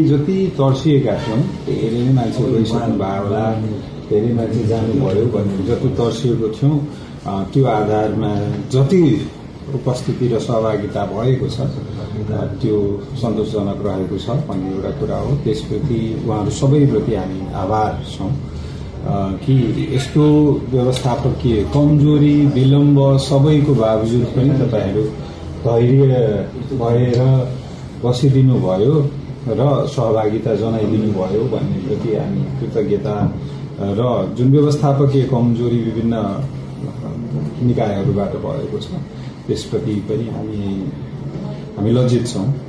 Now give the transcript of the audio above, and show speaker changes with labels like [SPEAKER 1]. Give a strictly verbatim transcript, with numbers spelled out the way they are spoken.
[SPEAKER 1] जति तर्सिएका थियौँ धेरै नै मान्छे गइसक्नु भयो होला, धेरै मान्छे जानुभयो भन्ने जति तर्सिएको थियौँ त्यो आधारमा जति उपस्थिति र सहभागिता भएको छ त्यो सन्तोषजनक रहेको छ भन्ने एउटा कुरा हो। त्यसप्रति उहाँहरू सबैप्रति हामी आभार छौँ कि यस्तो व्यवस्थापकीय कमजोरी विलम्ब सबैको बावजुद पनि तपाईँहरू धैर्य भएर बसिदिनु भयो र सहभागिता जनाइदिनु भयो भन्ने प्रति हामी कृतज्ञता र जुन व्यवस्थापकीय कमजोरी विभिन्न निकायहरूबाट भएको छ त्यसप्रति पनि हामी हामी लज्जित छौँ।